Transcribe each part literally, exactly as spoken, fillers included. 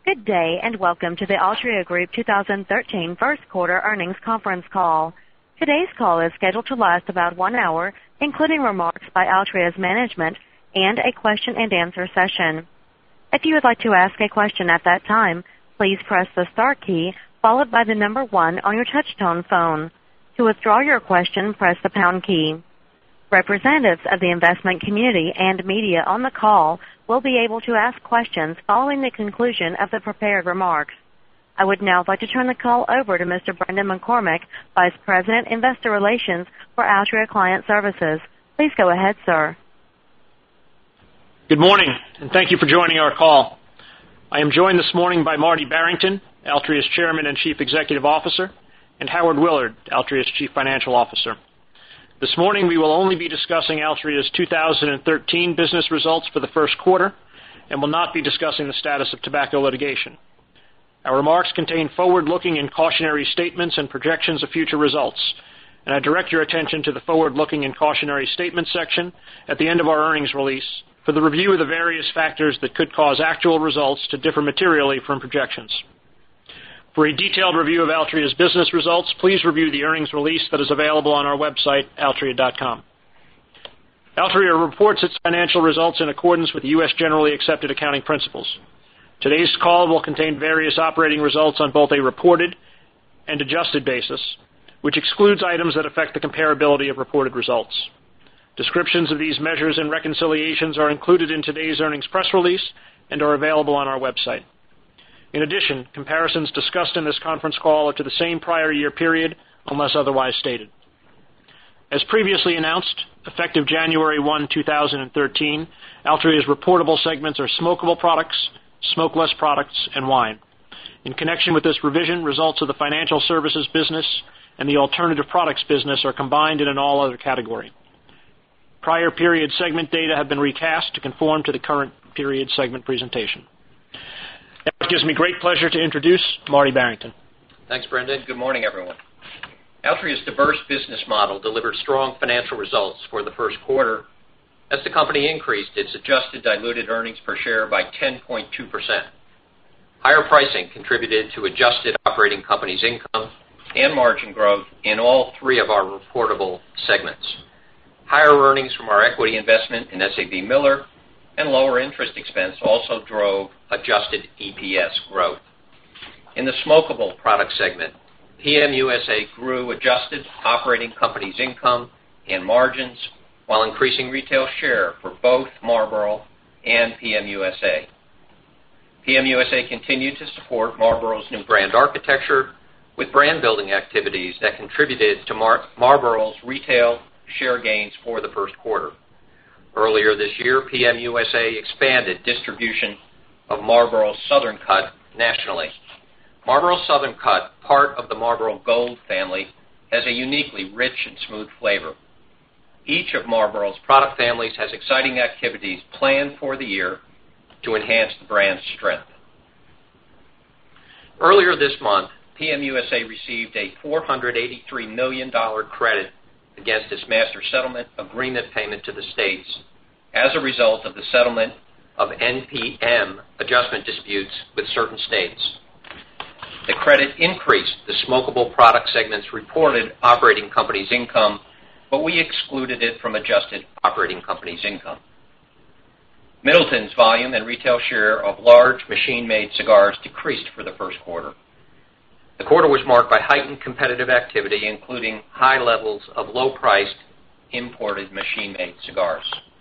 Good day, and welcome to the Altria Group twenty thirteen First Quarter Earnings Conference Call. Today's call is scheduled to last about one hour, including remarks by Altria's management and a question-and-answer session. If you would like to ask a question at that time, please press the star key followed by the number one on your touch-tone phone. To withdraw your question, press the pound key. Representatives of the investment community and media on the call will be able to ask questions following the conclusion of the prepared remarks. I would now like to turn the call over to Mister Brendan McCormick, Vice President, Investor Relations for Altria Client Services. Please go ahead, sir. Good morning, and thank you for joining our call. I am joined this morning by Marty Barrington, Altria's Chairman and Chief Executive Officer, and Howard Willard, Altria's Chief Financial Officer. This morning we will only be discussing Altria's two thousand thirteen business results for the first quarter and will not be discussing the status of tobacco litigation. Our remarks contain forward-looking and cautionary statements and projections of future results, and I direct your attention to the forward-looking and cautionary statements section at the end of our earnings release for the review of the various factors that could cause actual results to differ materially from projections. For a detailed review of Altria's business results, please review the earnings release that is available on our website, altria dot com. Altria reports its financial results in accordance with U S generally accepted accounting principles. Today's call will contain various operating results on both a reported and adjusted basis, which excludes items that affect the comparability of reported results. Descriptions of these measures and reconciliations are included in today's earnings press release and are available on our website. In addition, comparisons discussed in this conference call are to the same prior year period unless otherwise stated. As previously announced, effective January first, two thousand thirteen, Altria's reportable segments are smokable products, smokeless products, and wine. In connection with this revision, results of the financial services business and the alternative products business are combined in an all-other category. Prior period segment data have been recast to conform to the current period segment presentation. Now it gives me great pleasure to introduce Marty Barrington. Thanks, Brendan. Good morning, everyone. Altria's diverse business model delivered strong financial results for the first quarter as the company increased its adjusted diluted earnings per share by ten point two percent. Higher pricing contributed to adjusted operating companies' income and margin growth in all three of our reportable segments. Higher earnings from our equity investment in S A B Miller and lower interest expense also drove adjusted E P S growth. In the smokable product segment, P M U S A grew adjusted operating companies' income and margins while increasing retail share for both Marlboro and P M U S A. P M U S A continued to support Marlboro's new brand architecture with brand-building activities that contributed to Mar- Marlboro's retail share gains for the first quarter. Earlier this year, P M U S A expanded distribution of Marlboro Southern Cut nationally. Marlboro Southern Cut, part of the Marlboro Gold family, has a uniquely rich and smooth flavor. Each of Marlboro's product families has exciting activities planned for the year to enhance the brand's strength. Earlier this month, P M U S A received a four hundred eighty-three million dollars credit against its master settlement agreement payment to the states as a result of the settlement of N P M adjustment disputes with certain states. The credit increased the smokable product segment's reported operating company's income, but we excluded it from adjusted operating company's income. Middleton's volume and retail share of large machine-made cigars decreased for the first quarter. The quarter was marked by heightened competitive activity, including high levels of low-priced, imported machine-made cigars.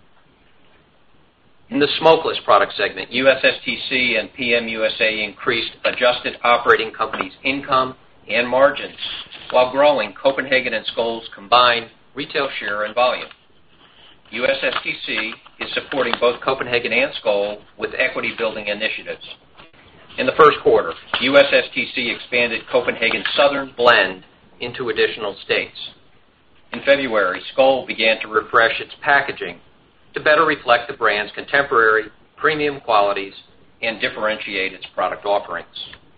In the smokeless product segment, U S S T C and P M U S A increased adjusted operating companies' income and margins while growing Copenhagen and Skoal's combined retail share and volume. U S S T C is supporting both Copenhagen and Skoal with equity-building initiatives. In the first quarter, U S S T C expanded Copenhagen's Southern Blend into additional states. In February, Skoal began to refresh its packaging to better reflect the brand's contemporary premium qualities and differentiate its product offerings.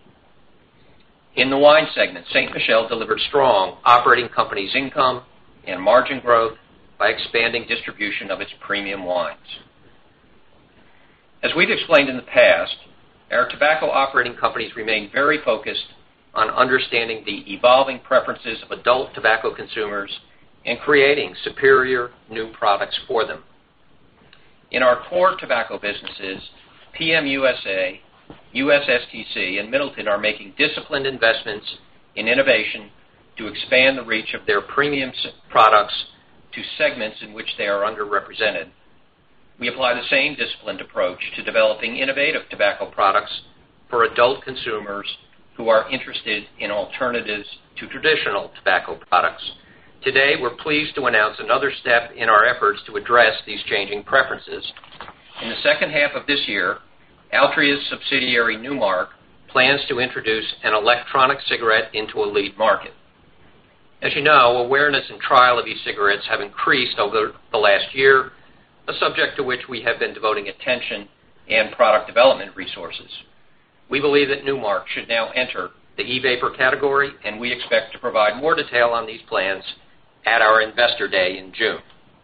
In the wine segment, Saint Michel delivered strong operating companies' income and margin growth by expanding distribution of its premium wines. As we've explained in the past, Our tobacco operating companies remain very focused on understanding the evolving preferences of adult tobacco consumers and creating superior new products for them. In our core tobacco businesses, P M U S A, U S S T C, and Middleton are making disciplined investments in innovation to expand the reach of their premium products to segments in which they are underrepresented. We apply the same disciplined approach to developing innovative tobacco products for adult consumers who are interested in alternatives to traditional tobacco products. Today, we're pleased to announce another step in our efforts to address these changing preferences. In the second half of this year, Altria's subsidiary Nu Mark plans to introduce an electronic cigarette into a lead market. As you know, awareness and trial of e-cigarettes have increased over the last year, a subject to which we have been devoting attention and product development resources. We believe that Nu Mark should now enter the e-vapor category, and we expect to provide more detail on these plans at our Investor Day in June.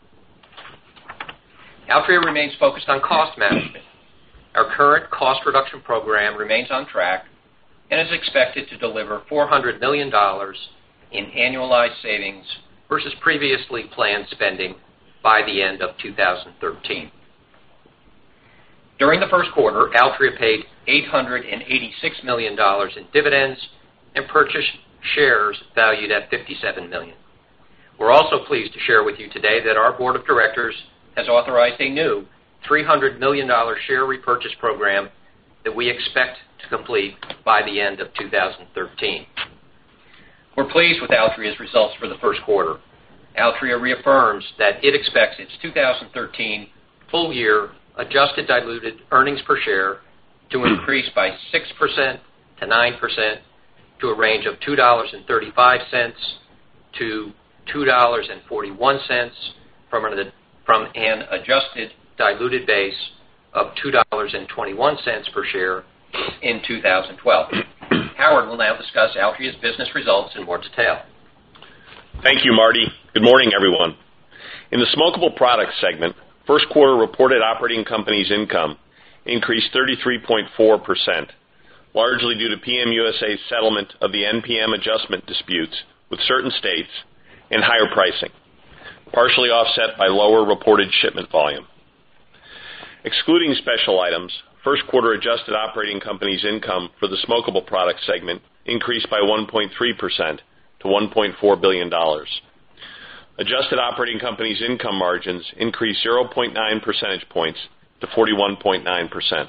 Altria remains focused on cost management. Our current cost reduction program remains on track and is expected to deliver four hundred million dollars in annualized savings versus previously planned spending by the end of two thousand thirteen. During the first quarter, Altria paid eight hundred eighty-six million dollars in dividends and purchased shares valued at fifty-seven million dollars. We're also pleased to share with you today that our board of directors has authorized a new three hundred million dollars share repurchase program that we expect to complete by the end of two thousand thirteen. We're pleased with Altria's results for the first quarter. Altria reaffirms that it expects its two thousand thirteen full-year adjusted diluted earnings per share to increase by six percent to nine percent to a range of two dollars and thirty-five cents to two dollars and forty-one cents from an, from an adjusted diluted base of two dollars and twenty-one cents per share in two thousand twelve. Howard will now discuss Altria's business results in more detail. Thank you, Marty. Good morning, everyone. In the smokable products segment, first quarter reported operating companies' income increased thirty-three point four percent, largely due to P M U S A's settlement of the N P M adjustment disputes with certain states and higher pricing, partially offset by lower reported shipment volume. Excluding special items, first quarter adjusted operating companies' income for the smokable products segment increased by one point three percent to one point four billion dollars. Adjusted operating companies' income margins increased zero point nine percentage points to forty-one point nine percent.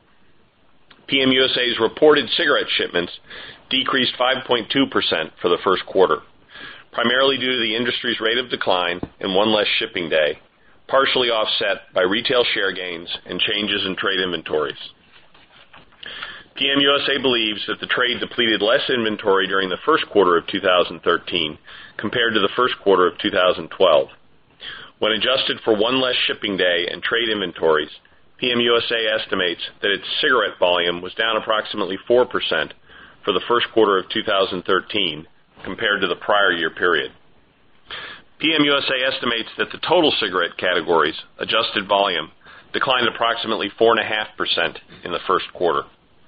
P M U S A's reported cigarette shipments decreased five point two percent for the first quarter, primarily due to the industry's rate of decline and one less shipping day, partially offset by retail share gains and changes in trade inventories. P M U S A believes that the trade depleted less inventory during the first quarter of two thousand thirteen compared to the first quarter of two thousand twelve. When adjusted for one less shipping day and trade inventories, P M U S A estimates that its cigarette volume was down approximately four percent for the first quarter of two thousand thirteen compared to the prior year period. P M U S A estimates that the total cigarette category's adjusted volume declined approximately four point five percent in the first quarter.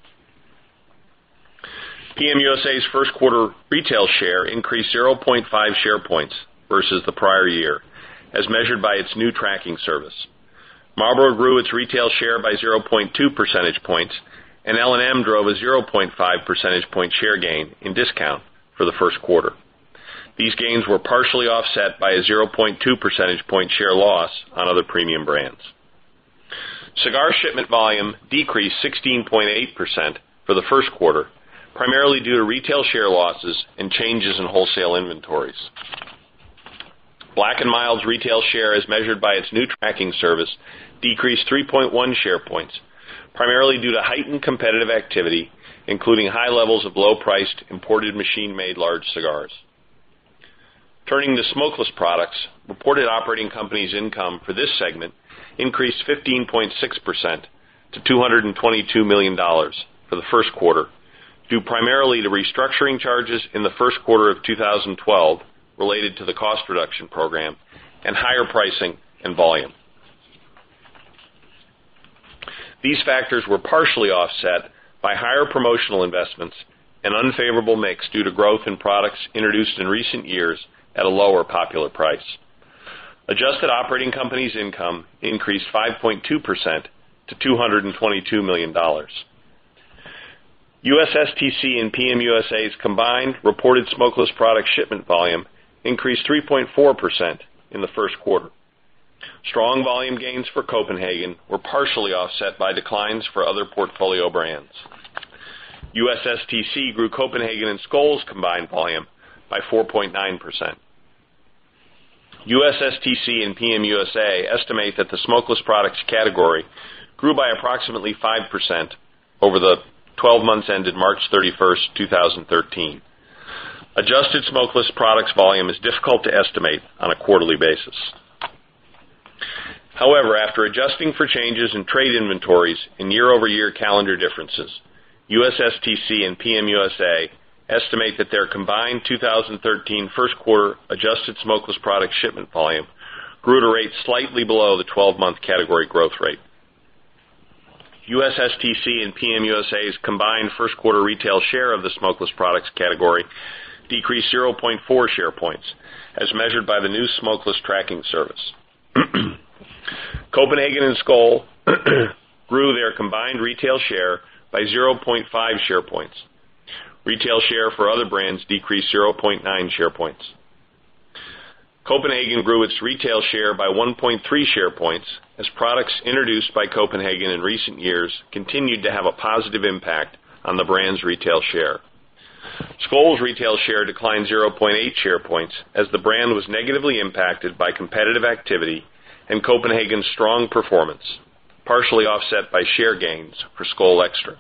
P M U S A's first quarter retail share increased zero point five share points versus the prior year, as measured by its new tracking service. Marlboro grew its retail share by zero point two percentage points, and L and M drove a zero point five percentage point share gain in discount for the first quarter. These gains were partially offset by a zero point two percentage point share loss on other premium brands. Cigar shipment volume decreased sixteen point eight percent for the first quarter, primarily due to retail share losses and changes in wholesale inventories. Black and Mild's retail share, as measured by its new tracking service, decreased three point one share points, primarily due to heightened competitive activity, including high levels of low-priced, imported machine-made large cigars. Turning to smokeless products, reported operating companies' income for this segment increased fifteen point six percent to two hundred twenty-two million dollars for the first quarter, due primarily to restructuring charges in the first quarter of two thousand twelve related to the cost reduction program and higher pricing and volume. These factors were partially offset by higher promotional investments and unfavorable mix due to growth in products introduced in recent years at a lower popular price. Adjusted operating companies' income increased five point two percent to two hundred twenty-two million dollars. U S S T C and P M U S A's combined reported smokeless product shipment volume increased three point four percent in the first quarter. Strong volume gains for Copenhagen were partially offset by declines for other portfolio brands. U S S T C grew Copenhagen and Skoal's combined volume by four point nine percent. U S S T C and P M U S A estimate that the smokeless products category grew by approximately five percent over the twelve months ended March thirty-first, two thousand thirteen. Adjusted smokeless products volume is difficult to estimate on a quarterly basis. However, after adjusting for changes in trade inventories and year-over-year calendar differences, U S S T C and P M U S A estimate that their combined two thousand thirteen first quarter adjusted smokeless product shipment volume grew at a rate slightly below the twelve-month category growth rate. U S S T C and P M U S A's combined first quarter retail share of the smokeless products category decreased zero point four share points, as measured by the new smokeless tracking service. Copenhagen and Skoal grew their combined retail share by zero point five share points. Retail share for other brands decreased zero point nine share points. Copenhagen grew its retail share by one point three share points as products introduced by Copenhagen in recent years continued to have a positive impact on the brand's retail share. Skoal's retail share declined zero point eight share points as the brand was negatively impacted by competitive activity and Copenhagen's strong performance, partially offset by share gains for Skoal Extra.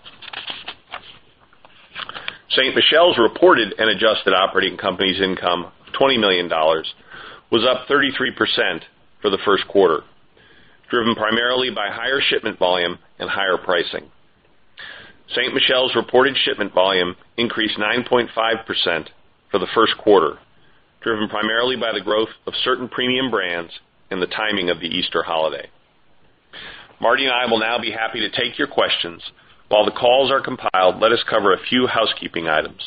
Saint Michelle's reported and adjusted operating company's income of twenty million dollars was up thirty-three percent for the first quarter, driven primarily by higher shipment volume and higher pricing. Saint Michelle's reported shipment volume increased nine point five percent for the first quarter, driven primarily by the growth of certain premium brands and the timing of the Easter holiday. Marty and I will now be happy to take your questions. While the calls are compiled, let us cover a few housekeeping items.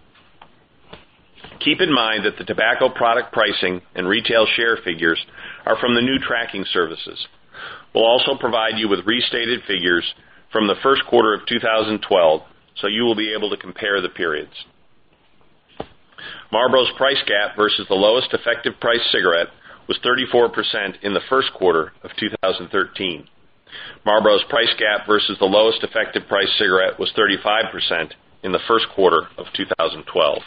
Keep in mind that the tobacco product pricing and retail share figures are from the new tracking services. We'll also provide you with restated figures from the first quarter of two thousand twelve, so you will be able to compare the periods. Marlboro's price gap versus the lowest effective price cigarette was thirty-four percent in the first quarter of two thousand thirteen. Marlboro's price gap versus the lowest effective price cigarette was thirty-five percent in the first quarter of two thousand twelve.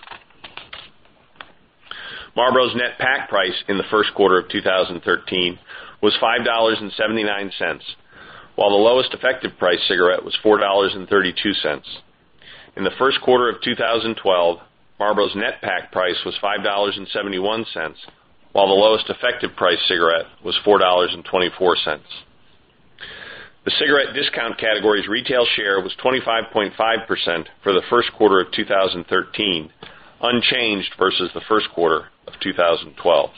Marlboro's net pack price in the first quarter of two thousand thirteen was five dollars and seventy-nine cents, while the lowest effective price cigarette was four dollars and thirty-two cents. In the first quarter of two thousand twelve, Marlboro's net pack price was five dollars and seventy-one cents, while the lowest effective price cigarette was four dollars and twenty-four cents. The cigarette discount category's retail share was twenty-five point five percent for the first quarter of two thousand thirteen, unchanged versus the first quarter of two thousand twelve.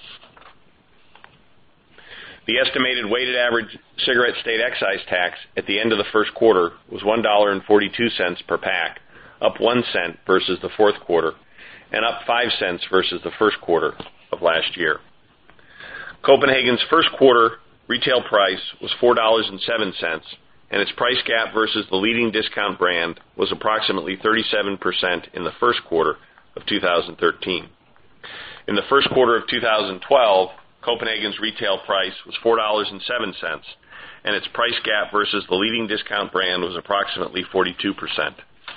The estimated weighted average cigarette state excise tax at the end of the first quarter was one dollar and forty-two cents per pack, up one cent versus the fourth quarter, and up five cents versus the first quarter of last year. Copenhagen's first quarter retail price was four dollars and seven cents, and its price gap versus the leading discount brand was approximately thirty-seven percent in the first quarter of two thousand thirteen. In the first quarter of two thousand twelve, Copenhagen's retail price was four dollars and seven cents, and its price gap versus the leading discount brand was approximately forty-two percent.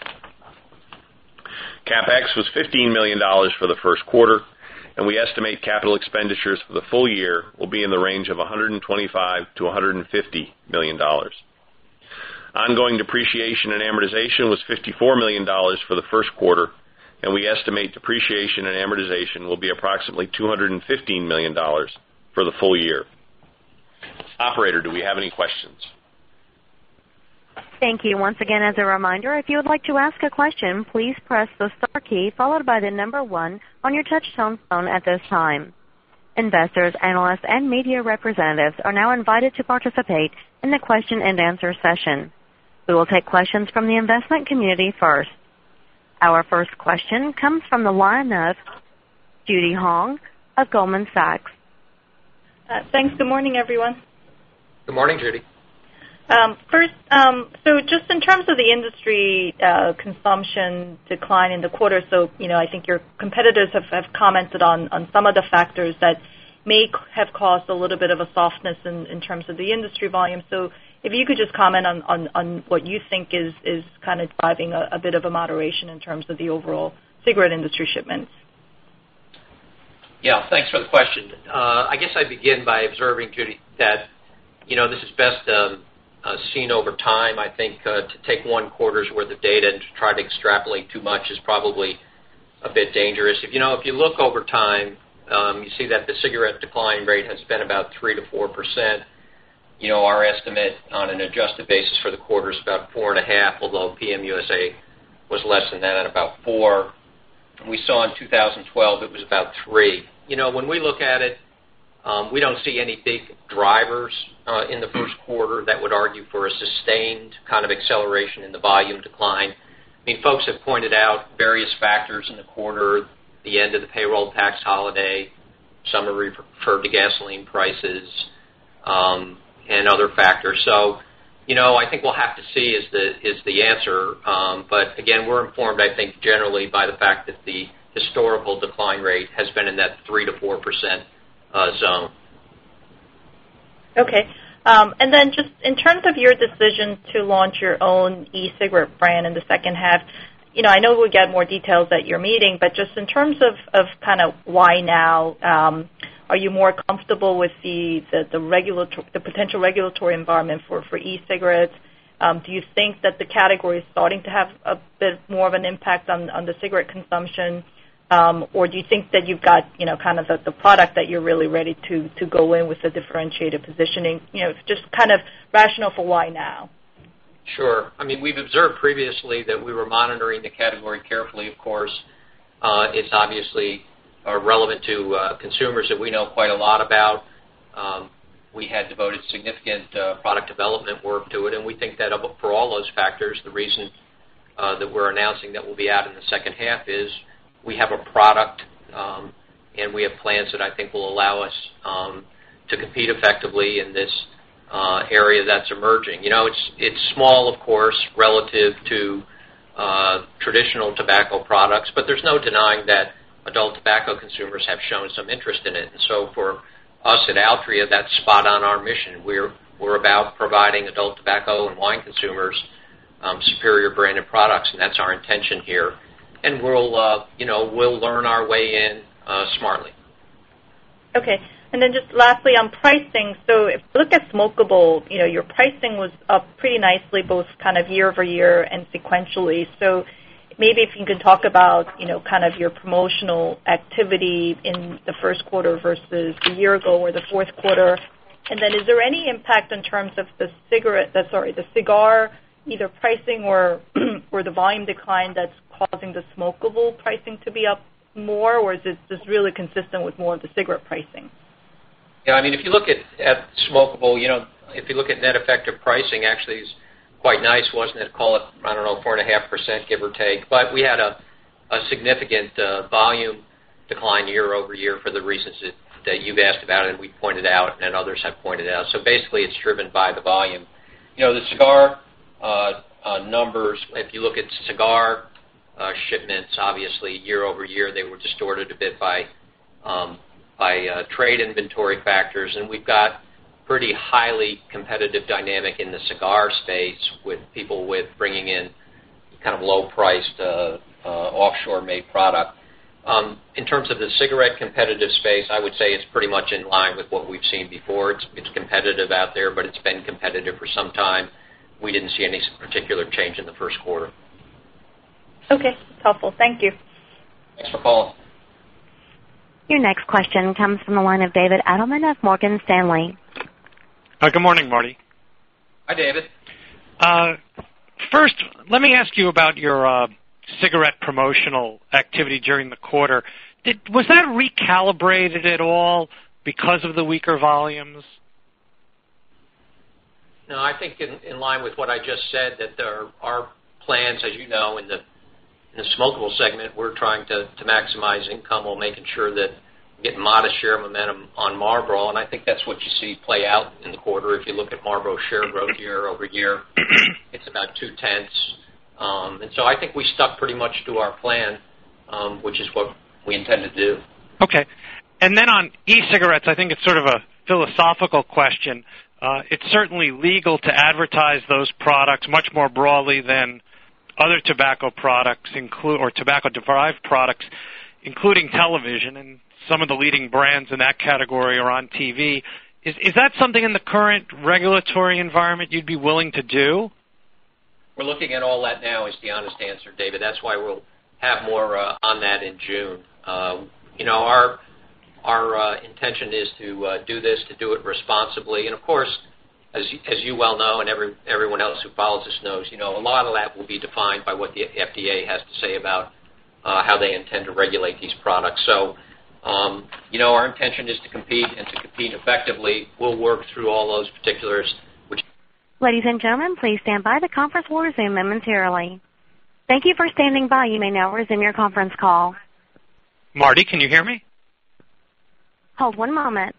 CapEx was fifteen million dollars for the first quarter, and we estimate capital expenditures for the full year will be in the range of one hundred twenty-five to one hundred fifty million dollars. Ongoing depreciation and amortization was fifty-four million dollars for the first quarter, and we estimate depreciation and amortization will be approximately two hundred fifteen million dollars for the full year. Operator, do we have any questions? Thank you. Once again, as a reminder, if you would like to ask a question, please press the star key followed by the number one on your touch-tone phone at this time. Investors, analysts, and media representatives are now invited to participate in the question and answer session. We will take questions from the investment community first. Our first question comes from the line of Judy Hong of Goldman Sachs. Uh, thanks. Good morning, everyone. Good morning, Judy. Um, first, um, so just in terms of the industry uh, consumption decline in the quarter, so, you know, I think your competitors have, have commented on, on some of the factors that may have caused a little bit of a softness in, in terms of the industry volume. So if you could just comment on, on, on what you think is, is kind of driving a, a bit of a moderation in terms of the overall cigarette industry shipments. Yeah, thanks for the question. Uh, I guess I'd begin by observing, Judy, that, you know, this is best um, uh, seen over time. I think uh, to take one quarter's worth of data and to try to extrapolate too much is probably a bit dangerous. If you know, if you look over time, um, you see that the cigarette decline rate has been about three to four percent. You know, our estimate on an adjusted basis for the quarter is about four and a half, although P M U S A was less than that at about four. We saw in two thousand twelve it was about three. You know, when we look at it, um, we don't see any big drivers uh, in the first quarter that would argue for a sustained kind of acceleration in the volume decline. I mean, folks have pointed out various factors in the quarter, the end of the payroll tax holiday, some are referred to gasoline prices, um, and other factors. So, you know, I think we'll have to see is the is the answer. Um, but again, we're informed, I think, generally by the fact that the historical decline rate has been in that three to four percent uh, zone. Okay, um, and then just in terms of your decision to launch your own e-cigarette brand in the second half, you know, I know we'll get more details at your meeting, but just in terms of, of kind of why now, um, are you more comfortable with the the, the, regulator- the potential regulatory environment for, for e-cigarettes? Um, do you think that the category is starting to have a bit more of an impact on, on the cigarette consumption? Um, or do you think that you've got, you know, kind of the, the product that you're really ready to, to go in with the differentiated positioning? You know, just kind of rationale for why now. Sure. I mean, we've observed previously that we were monitoring the category carefully, of course. Uh, it's obviously uh, relevant to uh, consumers that we know quite a lot about. Um, we had devoted significant uh, product development work to it, and we think that for all those factors, the reason uh, that we're announcing that we'll be out in the second half is we have a product um, and we have plans that I think will allow us um, to compete effectively in this uh, area that's emerging. You know, it's it's small, of course, relative to uh, traditional tobacco products, but there's no denying that adult tobacco consumers have shown some interest in it. And so for us at Altria, that's spot on our mission. We're we're about providing adult tobacco and wine consumers um, superior branded products, and that's our intention here. And we'll, uh, you know, we'll learn our way in uh, smartly. Okay, and then just lastly on pricing. So if you look at smokable, you know, your pricing was up pretty nicely, both kind of year over year and sequentially. So maybe if you can talk about, you know, kind of your promotional activity in the first quarter versus the year ago or the fourth quarter. And then is there any impact in terms of the cigarette, the, sorry, the cigar, either pricing or or the volume decline that's causing the smokable pricing to be up more, or is it just really consistent with more of the cigarette pricing? Yeah, I mean, if you look at, at smokable, you know, if you look at net effective pricing, actually is quite nice, wasn't it? Call it, I don't know, four and a half percent, give or take. But we had a, a significant uh, volume decline year over year for the reasons that, that you've asked about and we pointed out and others have pointed out. So basically, it's driven by the volume. You know, the cigar uh, uh, numbers, if you look at cigar uh, shipments, obviously year over year, they were distorted a bit by um, by uh, trade inventory factors, and we've got pretty highly competitive dynamic in the cigar space with people with bringing in kind of low-priced uh, uh, offshore-made product. Um, in terms of the cigarette competitive space, I would say it's pretty much in line with what we've seen before. It's, it's competitive out there, but it's been competitive for some time. We didn't see any particular change in the first quarter. Okay, that's helpful. Thank you. Thanks for calling. Your next question comes from the line of David Adelman of Morgan Stanley. Uh, good morning, Marty. Hi, David. Uh, first, let me ask you about your uh, cigarette promotional activity during the quarter. Did, was that recalibrated at all because of the weaker volumes? No, I think in, in line with what I just said, that there are plans, as you know, in the in the smokable segment, we're trying to, to maximize income while making sure that we get modest share momentum on Marlboro, and I think that's what you see play out in the quarter. If you look at Marlboro share growth year over year, it's about two-tenths. Um, and so I think we stuck pretty much to our plan, um, which is what we intend to do. Okay. And then on e-cigarettes, I think it's sort of a philosophical question. Uh, it's certainly legal to advertise those products much more broadly than other tobacco products, include or tobacco-derived products, including television, and some of the leading brands in that category are on T V. Is, is that something in the current regulatory environment you'd be willing to do? We're looking at all that now is the honest answer, David. That's why we'll have more uh, on that in June. Uh, you know, our our uh, intention is to uh, do this, to do it responsibly. And, of course, as you, as you well know, and every, everyone else who follows us knows, you know, a lot of that will be defined by what the F D A has to say about uh, how they intend to regulate these products. So, um, you know, our intention is to compete and to compete effectively. We'll work through all those particulars. Which Ladies and gentlemen, please stand by. The conference will resume momentarily. Thank you for standing by. You may now resume your conference call. Marty, can you hear me? Hold one moment.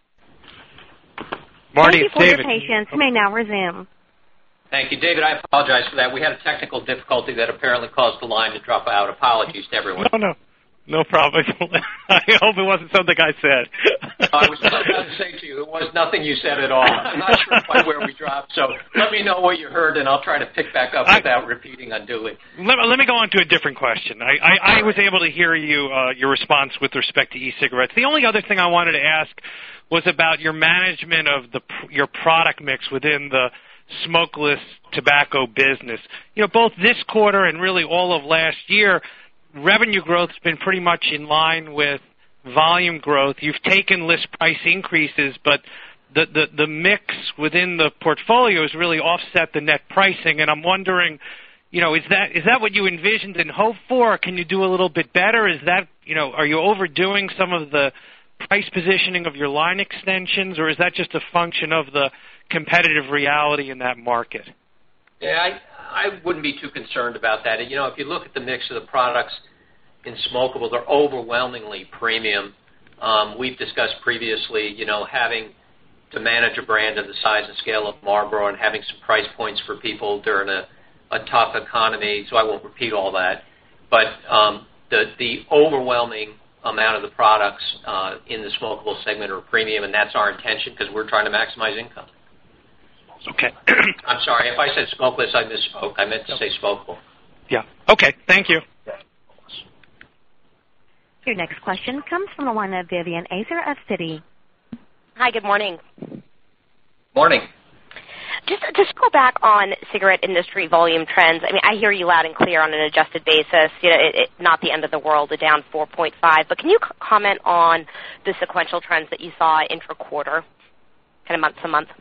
Marty, Thank you for David. your patience. You may now resume. Thank you, David. I apologize for that. We had a technical difficulty that apparently caused the line to drop out. Apologies to everyone. No, no. No problem. I hope it wasn't something I said. I was about to say to you, it was nothing you said at all. I'm not sure quite where we dropped, so let me know what you heard, and I'll try to pick back up without I, repeating unduly. Let, let me go on to a different question. I, I, I was able to hear you uh, your response with respect to e-cigarettes. The only other thing I wanted to ask was about your management of the your product mix within the smokeless tobacco business. You know, both this quarter and really all of last year, revenue growth has been pretty much in line with volume growth. You've taken list price increases, but the, the, the mix within the portfolio has really offset the net pricing. And I'm wondering, you know, is that is that what you envisioned and hoped for? Or can you do a little bit better? Is that, you know, are you overdoing some of the price positioning of your line extensions, or is that just a function of the competitive reality in that market? Yeah, I, I wouldn't be too concerned about that. You know, if you look at the mix of the products in smokable, they're overwhelmingly premium. Um, we've discussed previously, you know, having to manage a brand of the size and scale of Marlboro and having some price points for people during a, a tough economy, so I won't repeat all that. But um, the, the overwhelming amount of the products uh, in the smokable segment are premium, and that's our intention because we're trying to maximize income. Okay. I'm sorry. If I said smokeless, I misspoke. I meant to say smokable. Yeah. Okay. Thank you. Your next question comes from the line of Vivian Azer of Citi. Hi, good morning. Morning. Just just go back on cigarette industry volume trends. I mean, I hear you loud and clear on an adjusted basis. You know, it, it, not the end of the world, a down four point five. But can you c- comment on the sequential trends that you saw intra-quarter, kind of month to month?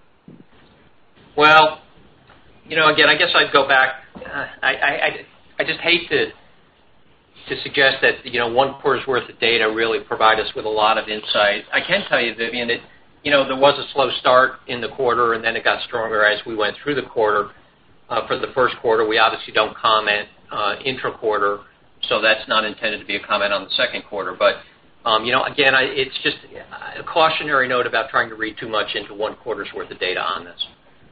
Well, you know, again, I guess I'd go back. Uh, I, I, I just hate to to suggest that, you know, one quarter's worth of data really provide us with a lot of insight. I can tell you, Vivian, that, you know, there was a slow start in the quarter, and then it got stronger as we went through the quarter. Uh, for the first quarter, we obviously don't comment uh, intra-quarter, so that's not intended to be a comment on the second quarter. But, um, you know, again, I, it's just a cautionary note about trying to read too much into one quarter's worth of data on this.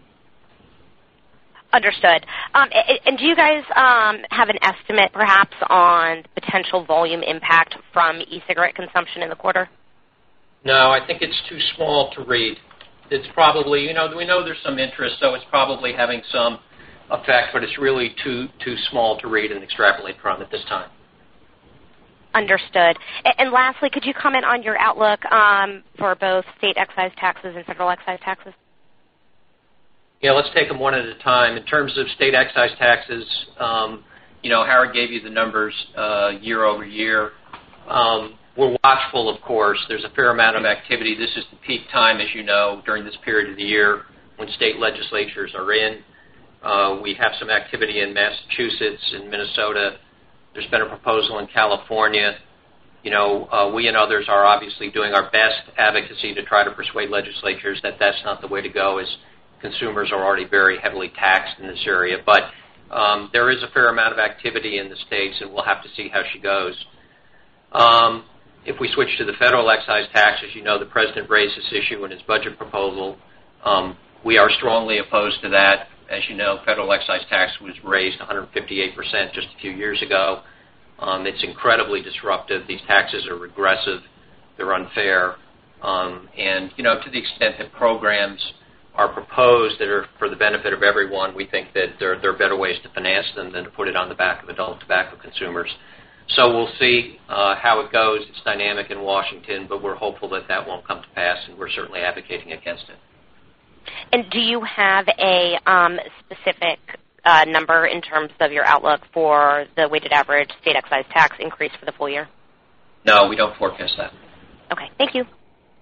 Understood. Um, and do you guys um, have an estimate, perhaps, on potential volume impact from e-cigarette consumption in the quarter? No, I think it's too small to read. It's probably, you know, we know there's some interest, so it's probably having some effect, but it's really too too small to read and extrapolate from at this time. Understood. And lastly, could you comment on your outlook um, for both state excise taxes and federal excise taxes? Yeah, let's take them one at a time. In terms of state excise taxes, um, you know, Howard gave you the numbers uh, year over year. Um, we're watchful, of course. There's a fair amount of activity. This is the peak time, as you know, during this period of the year when state legislatures are in. Uh, we have some activity in Massachusetts and Minnesota. There's been a proposal in California. You know, uh, we and others are obviously doing our best advocacy to try to persuade legislatures that that's not the way to go, as consumers are already very heavily taxed in this area. But um, there is a fair amount of activity in the states, and we'll have to see how she goes. Um, if we switch to the federal excise tax, as you know, the president raised this issue in his budget proposal. Um, we are strongly opposed to that. As you know, federal excise tax was raised one hundred fifty-eight percent just a few years ago. Um, it's incredibly disruptive. These taxes are regressive. They're unfair. Um, and, you know, to the extent that programs are proposed that are for the benefit of everyone, we think that there, there are better ways to finance them than to put it on the back of adult tobacco consumers. So we'll see uh, how it goes. It's dynamic in Washington, but we're hopeful that that won't come to pass, and we're certainly advocating against it. And do you have a um, specific uh, number in terms of your outlook for the weighted average state excise tax increase for the full year? No, we don't forecast that. Okay, thank you.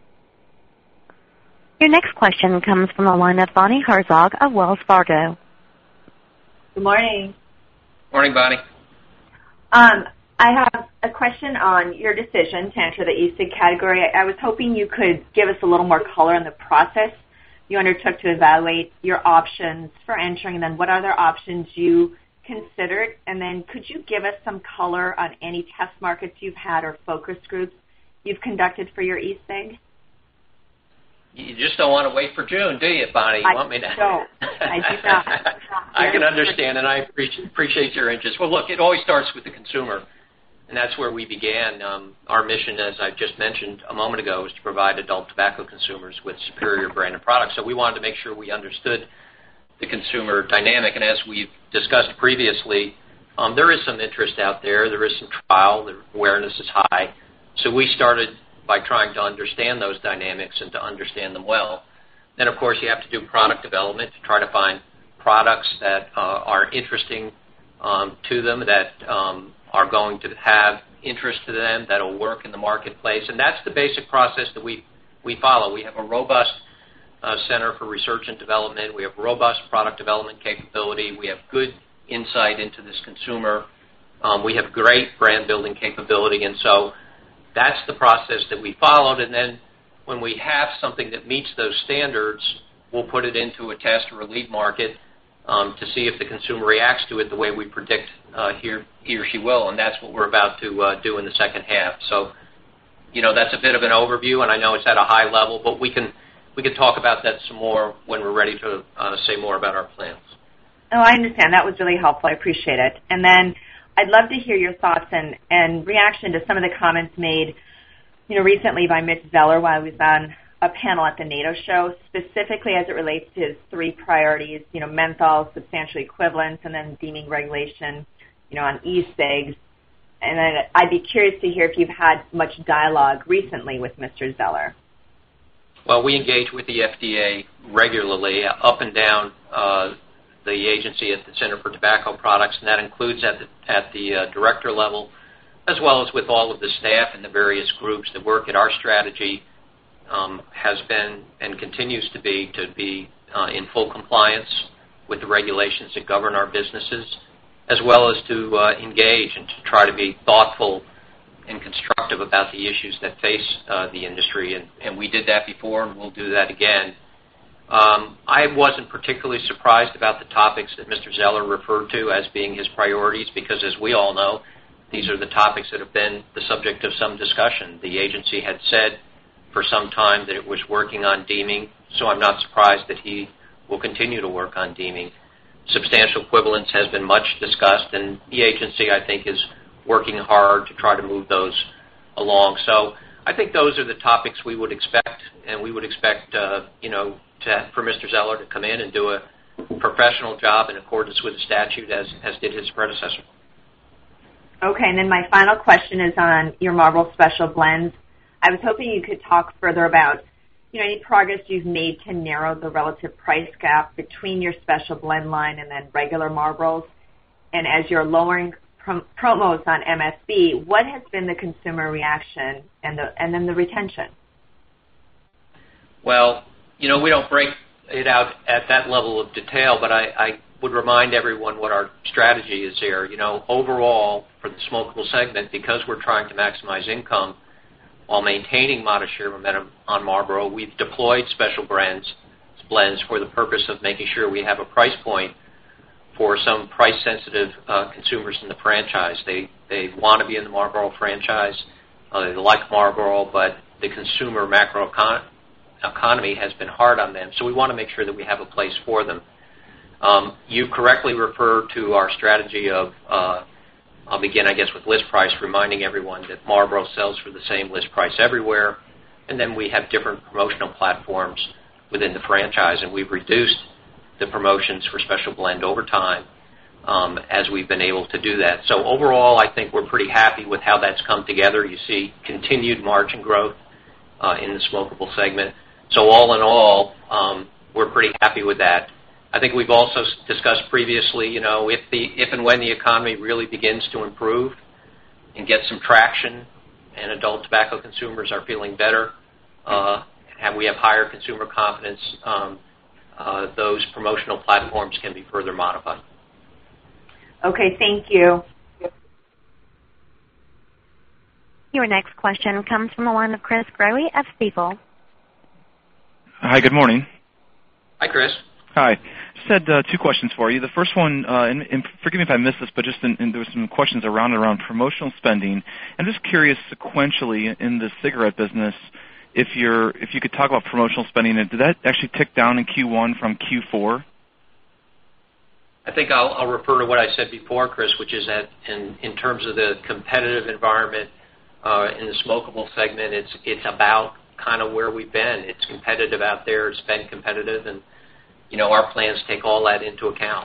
Your next question comes from the line of Bonnie Herzog of Wells Fargo. Good morning. Morning, Bonnie. Um, I have a question on your decision to enter the e-cig category. I was hoping you could give us a little more color on the process you undertook to evaluate your options for entering, and then what other options you considered. And then could you give us some color on any test markets you've had or focus groups you've conducted for your e-cig? You just don't want to wait for June, do you, Bonnie? You I want me to? don't. I do not. I can understand, and I appreciate, appreciate your interest. Well, look, it always starts with the consumer, and that's where we began. Um, our mission, as I just mentioned a moment ago, is to provide adult tobacco consumers with superior branded products. So we wanted to make sure we understood the consumer dynamic, and as we've discussed previously, um, there is some interest out there. There is some trial. The awareness is high. So we started by trying to understand those dynamics and to understand them well. Then, of course, you have to do product development to try to find products that uh, are interesting um, to them, that um, are going to have interest to them, that will work in the marketplace. And that's the basic process that we, we follow. We have a robust uh, Center for Research and Development. We have robust product development capability. We have good insight into this consumer. Um, we have great brand building capability. And so that's the process that we followed, and then when we have something that meets those standards, we'll put it into a test or a lead market um, to see if the consumer reacts to it the way we predict uh, he, or, he or she will, and that's what we're about to uh, do in the second half. So, you know, that's a bit of an overview, and I know it's at a high level, but we can we can talk about that some more when we're ready to uh, say more about our plans. Oh, I understand. That was really helpful. I appreciate it. And then I'd love to hear your thoughts and, and reaction to some of the comments made, you know, recently by Mitch Zeller while he was on a panel at the NATO show, specifically as it relates to his three priorities, you know, menthol, substantial equivalence, and then deeming regulation, you know, on e-cigs. And then I'd be curious to hear if you've had much dialogue recently with Mister Zeller. Well, we engage with the F D A regularly, up and down uh, the agency at the Center for Tobacco Products, and that includes at the, at the uh, director level, as well as with all of the staff and the various groups that work at our strategy um, has been and continues to be to be uh, in full compliance with the regulations that govern our businesses, as well as to uh, engage and to try to be thoughtful and constructive about the issues that face uh, the industry. And, and we did that before, and we'll do that again. Um, I wasn't particularly surprised about the topics that Mister Zeller referred to as being his priorities because, as we all know, these are the topics that have been the subject of some discussion. The agency had said for some time that it was working on deeming, so I'm not surprised that he will continue to work on deeming. Substantial equivalence has been much discussed, and the agency, I think, is working hard to try to move those along. So I think those are the topics we would expect, and we would expect, uh, you know, to, for Mister Zeller to come in and do a professional job in accordance with the statute as, as did his predecessor. Okay, and then my final question is on your Marlboro Special Blends. I was hoping you could talk further about, you know, any progress you've made to narrow the relative price gap between your Special Blend line and then regular Marlboros. And as you're lowering prom- promos on M S B, what has been the consumer reaction and the and then the retention? Well, you know, we don't break it out at that level of detail, but I, I would remind everyone what our strategy is here. You know, overall, for the smokable segment, because we're trying to maximize income while maintaining modest share momentum on Marlboro, we've deployed special brands, blends for the purpose of making sure we have a price point for some price-sensitive uh, consumers in the franchise. They they want to be in the Marlboro franchise. Uh, they like Marlboro, but the consumer macro econ- economy has been hard on them, so we want to make sure that we have a place for them. Um, you correctly referred to our strategy of, uh, I'll begin, I guess, with list price, reminding everyone that Marlboro sells for the same list price everywhere, and then we have different promotional platforms within the franchise, and we've reduced the promotions for Special Blend over time um, as we've been able to do that. So overall, I think we're pretty happy with how that's come together. You see continued margin growth uh, in the smokable segment. So all in all, um, we're pretty happy with that. I think we've also discussed previously, you know, if the if and when the economy really begins to improve and get some traction and adult tobacco consumers are feeling better, uh, and we have higher consumer confidence, um, Uh, those promotional platforms can be further modified. Okay, thank you. Your next question comes from the line of Chris Growe of Stifel. Hi, good morning. Hi, Chris. Hi. Just had uh, two questions for you. The first one, uh, and, and forgive me if I missed this, but just in, in, there were some questions around and around promotional spending. I'm just curious, sequentially in the cigarette business, if you're if you could talk about promotional spending, did that actually tick down in Q one from Q four? I think I'll, I'll refer to what I said before, Chris, which is that in, in terms of the competitive environment uh, in the smokable segment, it's it's about kind of where we've been. It's competitive out there. It's been competitive, and you know our plans take all that into account.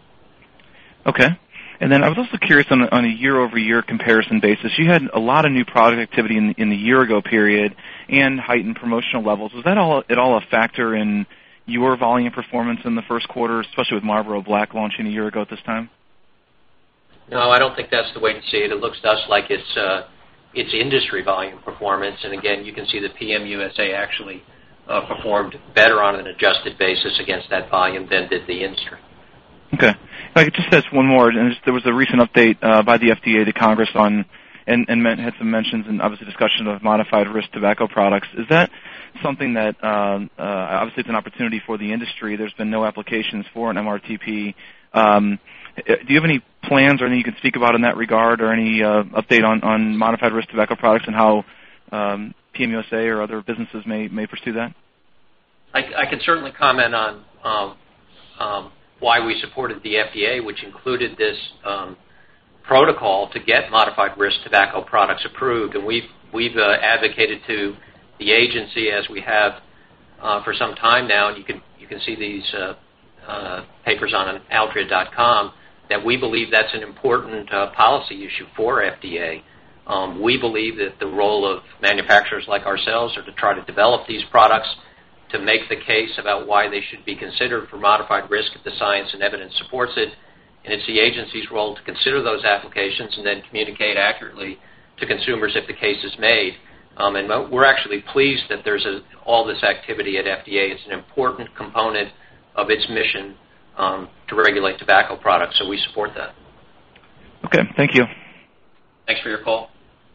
Okay. And then I was also curious on a, on a year-over-year comparison basis. You had a lot of new product activity in, in the year-ago period and heightened promotional levels. Was that all at all a factor in your volume performance in the first quarter, especially with Marlboro Black launching a year ago at this time? No, I don't think that's the way to see it. It looks to us like it's uh, it's industry volume performance. And again, you can see that P M U S A actually uh, performed better on an adjusted basis against that volume than did the industry. Okay. If I could just ask one more. And there was a recent update uh, by the F D A to Congress on, and, and had some mentions and obviously discussion of modified risk tobacco products. Is that something that, uh, uh, obviously it's an opportunity for the industry. There's been no applications for an M R T P. Um, do you have any plans or anything you can speak about in that regard, or any uh, update on, on modified risk tobacco products and how um, P M U S A or other businesses may, may pursue that? I, I can certainly comment on um, um, why we supported the F D A, which included this um, protocol to get modified risk tobacco products approved. And we've, we've uh, advocated to the agency, as we have uh, for some time now, and you can, you can see these uh, uh, papers on altria dot com, that we believe that's an important uh, policy issue for F D A. Um, we believe that the role of manufacturers like ourselves are to try to develop these products, to make the case about why they should be considered for modified risk if the science and evidence supports it. And it's the agency's role to consider those applications and then communicate accurately to consumers if the case is made. Um, and we're actually pleased that there's a, all this activity at F D A. It's an important component of its mission um, to regulate tobacco products, so we support that. Okay, thank you. Thanks for your call.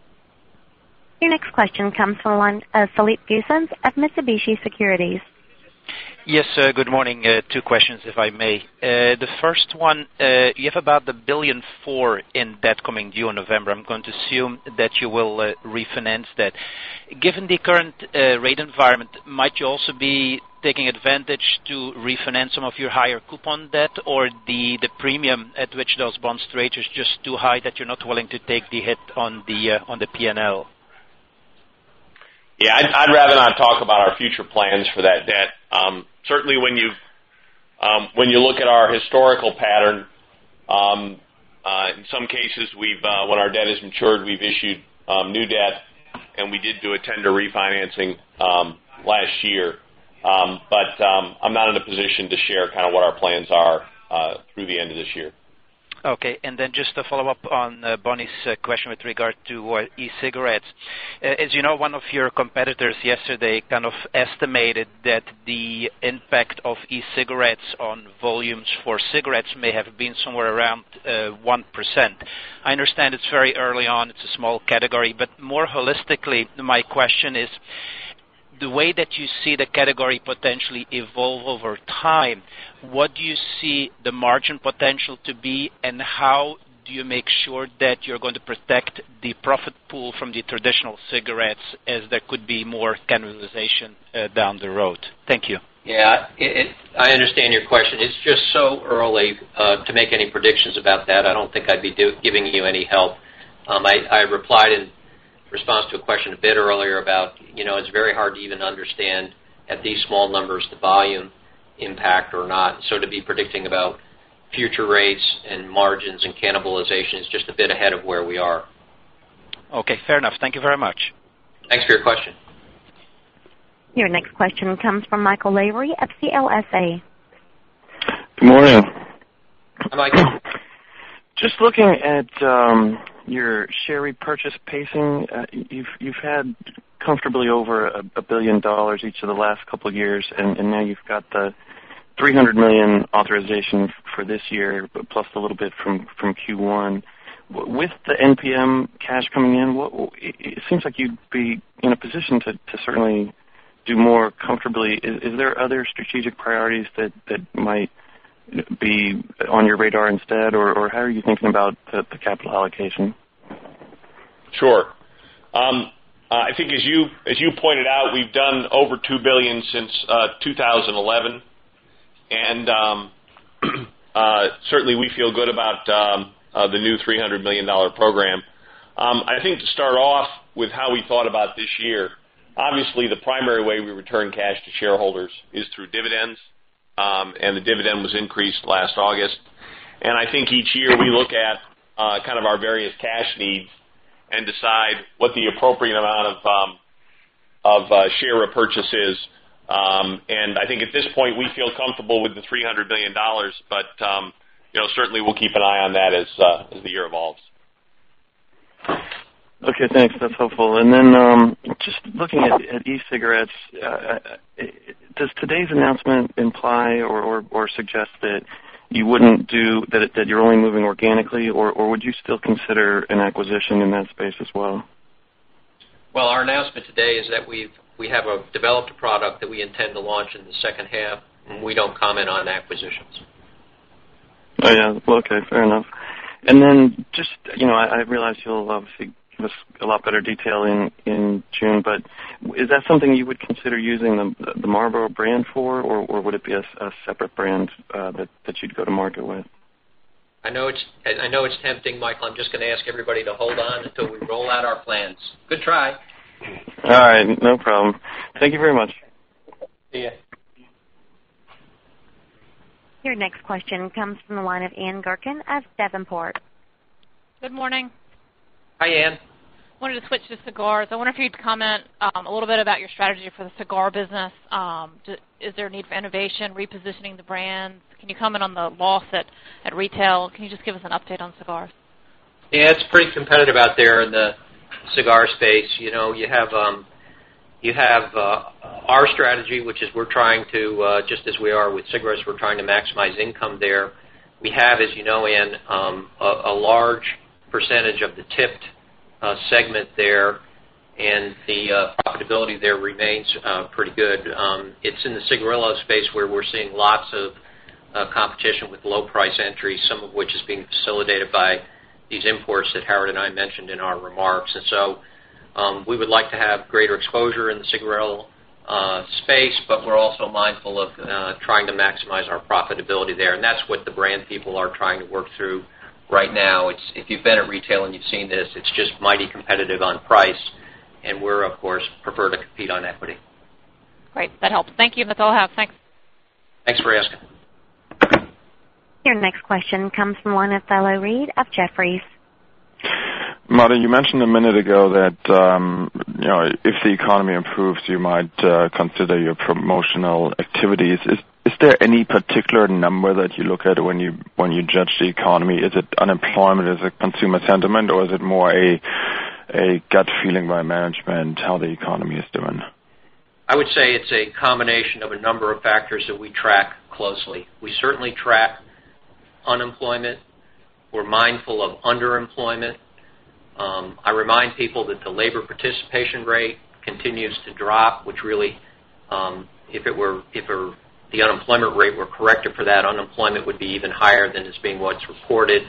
Your next question comes from the line of Philippe Goosens of Mitsubishi Securities. Yes, uh, good morning. Uh, two questions, if I may. Uh, the first one, uh, you have about a billion four in debt coming due in November. I'm going to assume that you will uh, refinance that. Given the current uh, rate environment, might you also be taking advantage to refinance some of your higher coupon debt, or the, the premium at which those bonds trade is just too high that you're not willing to take the hit on the uh, on the P and L? Yeah, I'd, I'd rather not talk about our future plans for that debt. Um, certainly, when you um, when you look at our historical pattern, um, uh, in some cases, we've uh, when our debt is matured, we've issued um, new debt, and we did do a tender refinancing um, last year. Um, but um, I'm not in a position to share kind of what our plans are uh, through the end of this year. Okay, and then just to follow up on uh, Bonnie's uh, question with regard to uh, e-cigarettes. Uh, as you know, one of your competitors yesterday kind of estimated that the impact of e-cigarettes on volumes for cigarettes may have been somewhere around uh, one percent. I understand it's very early on, it's a small category, but more holistically, my question is, the way that you see the category potentially evolve over time, what do you see the margin potential to be, and how do you make sure that you're going to protect the profit pool from the traditional cigarettes, as there could be more cannibalization uh, down the road? Thank you. Yeah, it, it, I understand your question. It's just so early uh, to make any predictions about that. I don't think I'd be do, giving you any help. Um, I, I replied in response to a question a bit earlier about, you know, it's very hard to even understand at these small numbers the volume impact or not. So to be predicting about future rates and margins and cannibalization is just a bit ahead of where we are. Okay, fair enough. Thank you very much. Thanks for your question. Your next question comes from Michael Lavery of C L S A. Good morning. Hi, Michael. Just looking at um, your share repurchase pacing, uh, you've you've had comfortably over a, a billion dollars each of the last couple of years, and, and now you've got the three hundred million dollars authorization for this year, plus a little bit from, from Q one. With the N P M cash coming in, what, it seems like you'd be in a position to, to certainly do more comfortably. Is, is there other strategic priorities that, that might be on your radar instead, or, or how are you thinking about the, the capital allocation? Sure. Um, uh, I think as you as you pointed out, we've done over two billion dollars since uh, two thousand eleven, and um, uh, certainly we feel good about um, uh, the new three hundred million dollars program. Um, I think to start off with how we thought about this year, obviously the primary way we return cash to shareholders is through dividends. Um, and the dividend was increased last August. And I think each year we look at uh, kind of our various cash needs and decide what the appropriate amount of um, of uh, share repurchase is. Um, and I think at this point we feel comfortable with the three hundred million dollars, but um, you know, certainly we'll keep an eye on that as uh, as the year evolves. Okay, thanks. That's helpful. And then um, just looking at, at e-cigarettes, uh, does today's announcement imply or, or, or suggest that you wouldn't do that, that you're only moving organically, or, or would you still consider an acquisition in that space as well? Well, our announcement today is that we've we have a developed a product that we intend to launch in the second half, and we don't comment on acquisitions. Oh yeah, well, okay, fair enough. And then just, you know, I, I realize you'll obviously give us a lot better detail in, in June, but is that something you would consider using the, the Marlboro brand for, or, or would it be a, a separate brand uh, that, that you'd go to market with? I know it's I know it's tempting, Michael. I'm just going to ask everybody to hold on until we roll out our plans. Good try. All right, no problem. Thank you very much. See ya. Your next question comes from the line of Ann Gurkin of Davenport. Good morning. Hi, Ann. I wanted to switch to cigars. I wonder if you'd comment um, a little bit about your strategy for the cigar business. Um, do, is there a need for innovation, repositioning the brands? Can you comment on the loss at, at retail? Can you just give us an update on cigars? Yeah, it's pretty competitive out there in the cigar space. You know, you have um, you have uh, our strategy, which is we're trying to, uh, just as we are with cigarettes, we're trying to maximize income there. We have, as you know, Ann, um, a, a large percentage of the tipped Uh, segment there, and the uh, profitability there remains uh, pretty good. Um, it's in the cigarillo space where we're seeing lots of uh, competition with low price entries, some of which is being facilitated by these imports that Howard and I mentioned in our remarks. And so um, we would like to have greater exposure in the cigarillo uh, space, but we're also mindful of uh, trying to maximize our profitability there, and that's what the brand people are trying to work through right now. It's, if you've been at retail and you've seen this, it's just mighty competitive on price, and we're, of course, prefer to compete on equity. Great. That helps. Thank you. That's all I have. Thanks. Thanks for asking. Your next question comes from one of Thilo Reed of Jefferies. Marty, you mentioned a minute ago that um, you know, if the economy improves, you might uh, consider your promotional activities. Is Is there any particular number that you look at when you when you judge the economy? Is it unemployment? Is it consumer sentiment? Or is it more a a gut feeling by management how the economy is doing? I would say it's a combination of a number of factors that we track closely. We certainly track unemployment. We're mindful of underemployment. Um, I remind people that the labor participation rate continues to drop, which really, um, if it were, if it were, the unemployment rate were corrected for that, unemployment would be even higher than is being what's reported.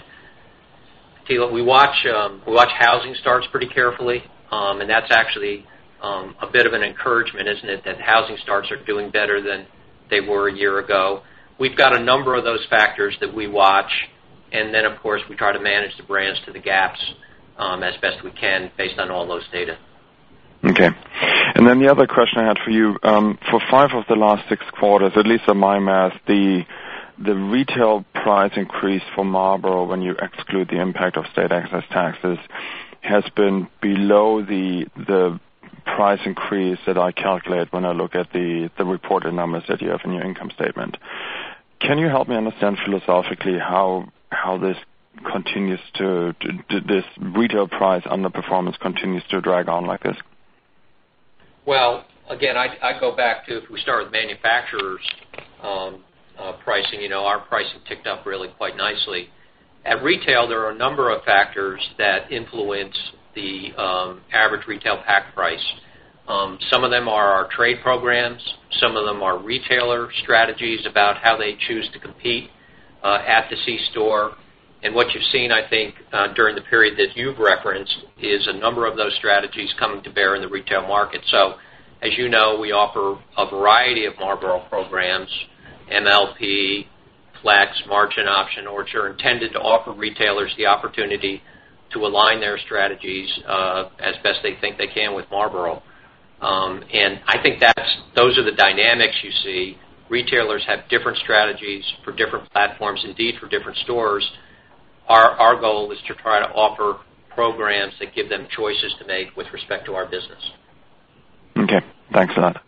We watch um, we watch housing starts pretty carefully, um, and that's actually um, a bit of an encouragement, isn't it, that housing starts are doing better than they were a year ago. We've got a number of those factors that we watch, and then, of course, we try to manage the brands to the gaps um, as best we can based on all those data. Okay. And then the other question I had for you, um, for five of the last six quarters, at least on my math, the the retail price increase for Marlboro, when you exclude the impact of state excise taxes, has been below the the price increase that I calculate when I look at the, the reported numbers that you have in your income statement. Can you help me understand philosophically how how this continues to, to, to this retail price underperformance continues to drag on like this? Well, again, I, I go back to, if we start with manufacturers' um, uh, pricing, you know, our pricing ticked up really quite nicely. At retail, there are a number of factors that influence the um, average retail pack price. Um, some of them are our trade programs. Some of them are retailer strategies about how they choose to compete uh, at the C-store. And what you've seen, I think, uh, during the period that you've referenced is a number of those strategies coming to bear in the retail market. So, as you know, we offer a variety of Marlboro programs, M L P, Flex, Margin Option, which are intended to offer retailers the opportunity to align their strategies uh, as best they think they can with Marlboro. Um, and I think that's those are the dynamics you see. Retailers have different strategies for different platforms, indeed for different stores. Our, our goal is to try to offer programs that give them choices to make with respect to our business. Okay, thanks a lot.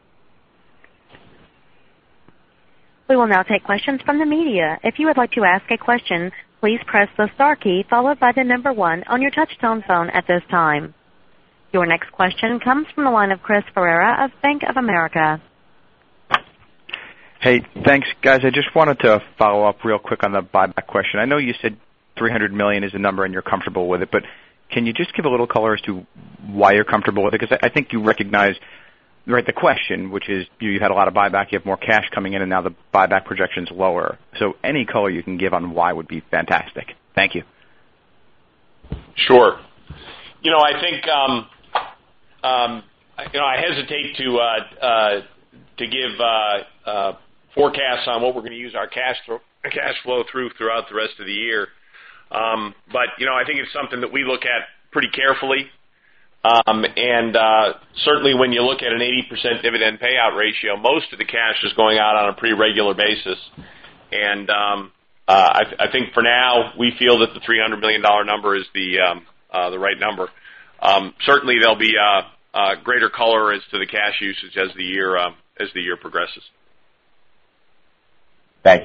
We will now take questions from the media. If you would like to ask a question, please press the star key followed by the number one on your touch-tone phone at this time. Your next question comes from the line of Chris Ferreira of Bank of America. Hey, thanks, guys. I just wanted to follow up real quick on the buyback question. I know you said three hundred million dollars is a number and you're comfortable with it, but can you just give a little color as to why you're comfortable with it? Because I think you recognize right the question, which is you had a lot of buyback, you have more cash coming in, and now the buyback projection's lower. So any color you can give on why would be fantastic. Thank you. Sure. You know, I think um, um, you know I hesitate to uh, uh, to give uh, uh, forecasts on what we're going to use our cash thro- cash flow through throughout the rest of the year. Um, but you know, I think it's something that we look at pretty carefully. Um, and uh, certainly when you look at an eighty percent dividend payout ratio, most of the cash is going out on a pretty regular basis. And um, uh, I, I think for now we feel that the three hundred million dollars number is the um, uh, the right number. Um, certainly there'll be uh, uh, greater color as to the cash usage as the year uh, as the year progresses. Thank you.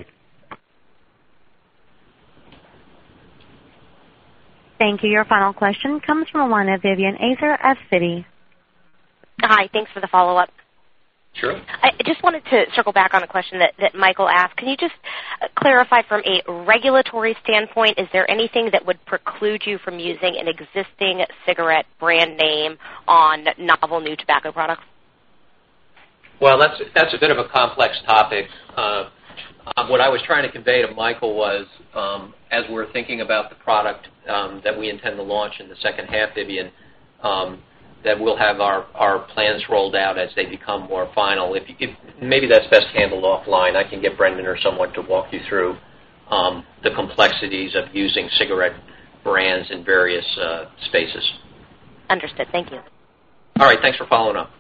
Thank you. Your final question comes from the line of Vivian Azer of Citi. Hi, thanks for the follow-up. Sure. I just wanted to circle back on a question that, that Michael asked. Can you just clarify from a regulatory standpoint, is there anything that would preclude you from using an existing cigarette brand name on novel new tobacco products? Well, that's, that's a bit of a complex topic. Uh, Uh, what I was trying to convey to Michael was, um, as we're thinking about the product um, that we intend to launch in the second half, Vivian, um, that we'll have our, our plans rolled out as they become more final. If, if maybe that's best handled offline. I can get Brendan or someone to walk you through um, the complexities of using cigarette brands in various uh, spaces. Understood. Thank you. All right. Thanks for following up.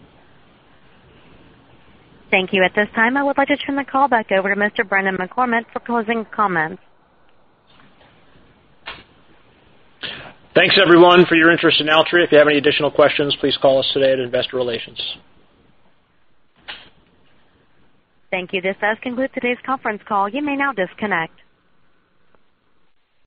Thank you. At this time, I would like to turn the call back over to Mister Brendan McCormick for closing comments. Thanks, everyone, for your interest in Altria. If you have any additional questions, please call us today at Investor Relations. Thank you. This does conclude today's conference call. You may now disconnect.